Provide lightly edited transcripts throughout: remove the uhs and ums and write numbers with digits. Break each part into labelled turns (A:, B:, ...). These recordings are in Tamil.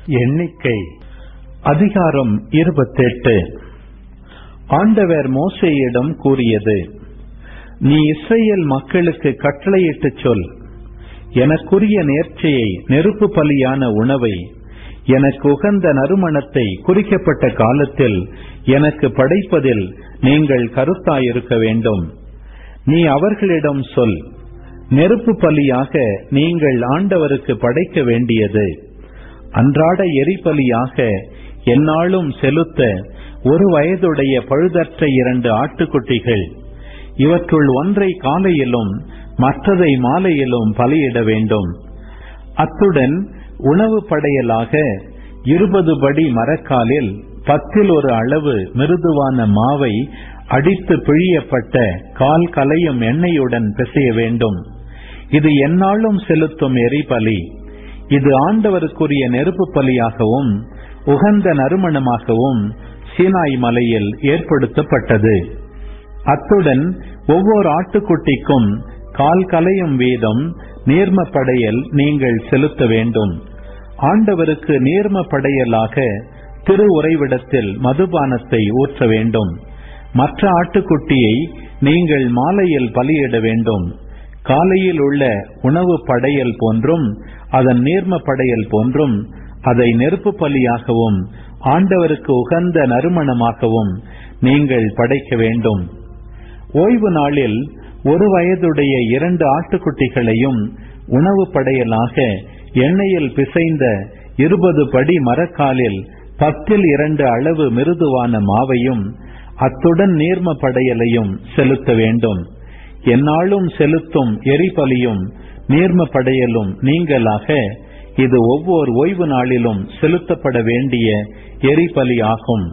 A: எண்ணிக்கை அதிகாரம் 28. ஆண்டவர் மோசேயிடம் கூறியது: நீ இஸ்ரவேல் மக்களுக்கு கட்டளையிட்டு சொல், எனக்குரிய நேர்ச்சையை, நெருப்பு பலியான உணவை, எனக்கு உகந்த நறுமணத்தை குறிக்கப்பட்ட காலத்தில் எனக்கு படைப்பதில் நீங்கள் கருத்தாயிருக்க வேண்டும். நீ அவர்களிடம் சொல், நெருப்பு பலியாக நீங்கள் ஆண்டவருக்கு படைக்க வேண்டியது அன்றாட எரிபலியாக எந்நாளும் செலுத்த 1 வயதுடைய பழுதற்ற 2 ஆட்டுக்குட்டிகள், இவற்றுள் ஒன்றை காலையிலும் மற்றதை மாலையிலும் பலியிட வேண்டும். அத்துடன் உணவு படையலாக 20 படி மரக்காலில் 10 1 அளவு மிருதுவான மாவை அடித்து பிழியப்பட்ட கால் கலையும் எண்ணெயுடன் பிசைய வேண்டும். இது எந்நாளும் செலுத்தும் எரிபலி. இது ஆண்டவருக்குரிய நெருப்பு பலியாகவும் உகந்த நறுமணமாகவும் சீனாய் மலையில் ஏற்படுத்தப்பட்டது. அத்துடன் ஒவ்வொரு ஆட்டுக்குட்டிக்கும் கால் கலையும் வீதம் நீர்ம படையல் நீங்கள் செலுத்த வேண்டும். ஆண்டவருக்கு நீர்ம படையலாக திரு உறைவிடத்தில் மதுபானத்தை ஊற்ற வேண்டும். மற்ற ஆட்டுக்குட்டியை நீங்கள் மாலையில் பலியிட வேண்டும். காலையில் உள்ள உணவு படையல் போன்றும் அதன் நீர்ம படையல் போன்றும் அதை நெருப்பு பலியாகவும் ஆண்டவருக்கு உகந்த நறுமணமாகவும் நீங்கள் படைக்க வேண்டும். ஓய்வு நாளில் 1 வயதுடைய 2 ஆட்டுக்குட்டிகளையும் உணவு படையலாக எண்ணெயில் பிசைந்த 20 படி மரக்காலில் 10 2 அளவு மிருதுவான மாவையும் அத்துடன் நீர்ம படையலையும் செலுத்த வேண்டும். எந்நாளும் செலுத்தும் எரிபலியும் நீர்ம படையலும் நீங்களாக இது ஒவ்வொரு ஓய்வு நாளிலும் செலுத்தப்பட வேண்டிய எரிபலி ஆகும்.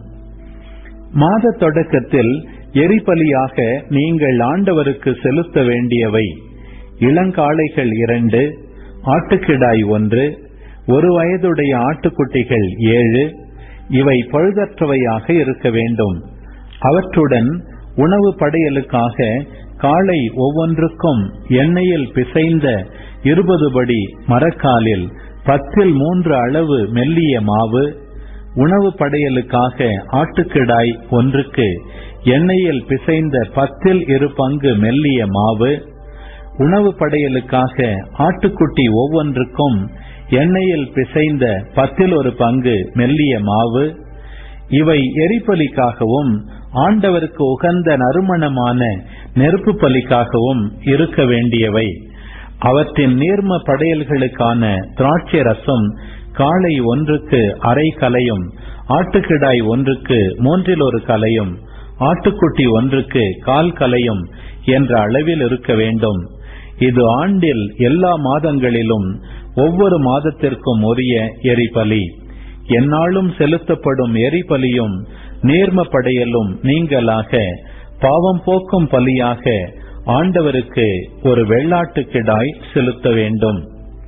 A: மாத தொடக்கத்தில் எரிபலியாக நீங்கள் ஆண்டவருக்கு செலுத்த வேண்டியவை: இளங்காளைகள் 2, ஆட்டுக்கிடாய் 1, 1 வயதுடைய ஆட்டுக்குட்டிகள் 7. இவை பழுதற்றவையாக இருக்க வேண்டும். அவற்றுடன் உணவு படையலுக்காக காளை ஒவ்வொன்றுக்கும் எண்ணெயில் பிசைந்த 20 படி மரக்காலில் 10 3 அளவு மெல்லிய மாவு, உணவு படையலுக்காக ஆட்டுக்கிடாய் 1க்கு எண்ணெயில் பிசைந்த 10 2 பங்கு மெல்லிய மாவு, உணவு படையலுக்காக ஆட்டுக்குட்டி ஒவ்வொன்றுக்கும் எண்ணெயில் பிசைந்த 10 1 பங்கு மெல்லிய மாவு. இவை எரிபலிக்காகவும் ஆண்டவருக்கு உகந்த நறுமணமான நெருப்பு பலிக்காகவும் இருக்க வேண்டியவை. அவற்றின் நீர்ம படையல்களுக்கான திராட்சை ரசம் காளை 1க்கு அரை கலையும், ஆட்டுக்கிடாய் 1க்கு 3 1 கலையும், ஆட்டுக்குட்டி 1க்கு கால் கலையும் என்ற அளவில் இருக்க வேண்டும். இது ஆண்டில் எல்லா மாதங்களிலும் ஒவ்வொரு மாதத்திற்கும் உரிய எரிபலி. எந்நாளும் செலுத்தப்படும் எரிபலியும் நீர்ம படையலும் நீங்களாக பாவம் போக்கும் பலியாக ஆண்டவருக்கு ஒரு வெள்ளாட்டுக்கிடாய் செலுத்த வேண்டும்.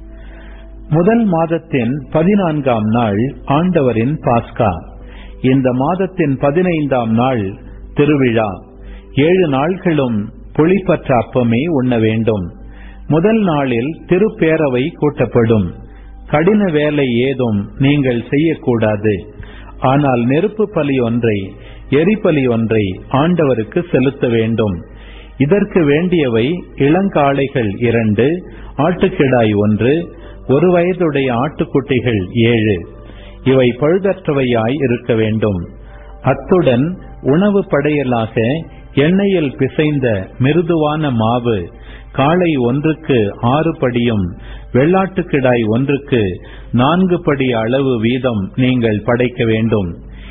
A: முதல் மாதத்தின் 14ஆம் நாள் ஆண்டவரின் பாஸ்கா. இந்த மாதத்தின் 15ஆம் நாள் திருவிழா. 7 நாள்களும் புளிப்பற்ற அப்பமே உண்ண வேண்டும். முதல் நாளில் திருப்பேரவை கூட்டப்படும். கடின வேலை ஏதும் நீங்கள் செய்யக்கூடாது. ஆனால் நெருப்பு பலி ஒன்றை, எரிபலி ஒன்றை ஆண்டவருக்கு செலுத்த வேண்டும். இதற்கு வேண்டியவை: இளங்காளைகள் 2, ஆட்டுக்கிடாய் 1, 1 வயதுடைய ஆட்டுக்குட்டிகள் 7. இவை பழுதற்றவையாய் இருக்க வேண்டும். அத்துடன் உணவு படையலாக எண்ணெயில் பிசைந்த மிருதுவான மாவு காளை 1க்கு 6 படியும், வெள்ளாட்டுக்கிடாய் 1க்கு 4 படி அளவு வீதம் நீங்கள் படைக்க வேண்டும்.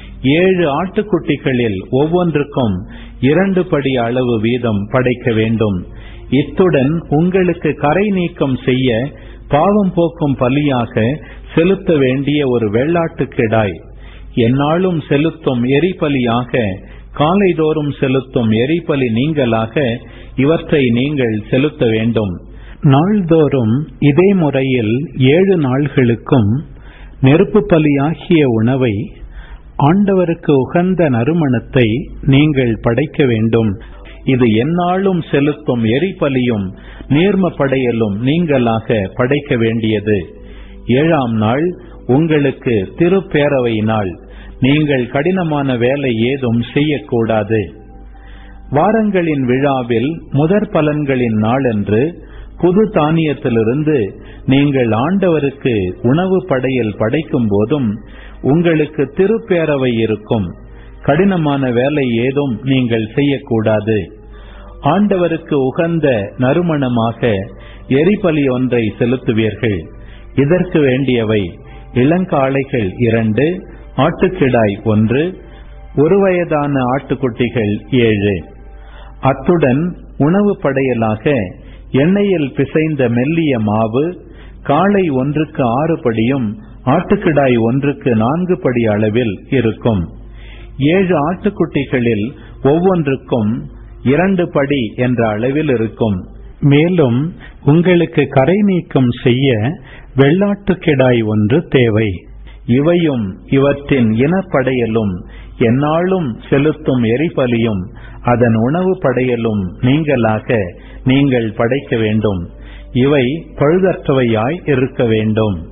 A: 7 ஆட்டுக்குட்டிகளில் ஒவ்வொன்றுக்கும் 2 படி அளவு வீதம் படைக்க வேண்டும். இத்துடன் உங்களுக்கு கரை நீக்கம் செய்ய பாவம் போக்கும் பலியாக செலுத்த வேண்டிய ஒரு வெள்ளாட்டுக்கிடாய், எந்நாளும் செலுத்தும் எரிபலியாக காலைதோறும் செலுத்தும் எரிபலி நீங்களாக இவற்றை நீங்கள் செலுத்த வேண்டும். நாள்தோறும் இதே முறையில் 7 நாள்களுக்கும் நெருப்பு பலியாகிய உணவை, ஆண்டவருக்கு உகந்த நறுமணத்தை நீங்கள் படைக்க வேண்டும். இது எந்நாளும் செலுத்தும் எரிபலியும் நீர்ம படையலும் நீங்களாக படைக்க வேண்டியது. 7ஆம் நாள் உங்களுக்கு திருப்பேரவை நாள். நீங்கள் கடினமான வேலை ஏதும் செய்யக்கூடாது. வாரங்களின் விழாவில் முதற் பலன்களின் நாளன்று புது தானியத்திலிருந்து நீங்கள் ஆண்டவருக்கு உணவு படையல் படைக்கும் போதும் உங்களுக்கு திருப்பேரவை இருக்கும். கடினமான வேலை ஏதும் நீங்கள் செய்யக்கூடாது. ஆண்டவருக்கு உகந்த நறுமணமாக எரிபலி ஒன்றை செலுத்துவீர்கள். இதற்கு வேண்டியவை இளங்காளைகள் 2, ஆட்டுக்கிடாய் 1, 1 வயதான ஆட்டுக்குட்டிகள் 7. அத்துடன் உணவு படையலாக எண்ணெயில் பிசைந்த மெல்லிய மாவு காளை ஒன்றுக்கு 6 படியும் ஆட்டுக்கிடாய் ஒன்றுக்கு 4 படி அளவில் இருக்கும். 7 ஆட்டுக்குட்டிகளில் ஒவ்வொன்றுக்கும் 2 படி என்ற அளவில் இருக்கும். மேலும் உங்களுக்கு கரை நீக்கம் செய்ய வெள்ளாட்டுக்கிடாய் 1 தேவை. இவையும் இவற்றின் இனப்படையலும் எந்நாளும் செலுத்தும் எரிபலியும் அதன் உணவு படையலும் நீங்கள் படைக்க வேண்டும். இவை பழுதற்றவையாய் இருக்க வேண்டும்.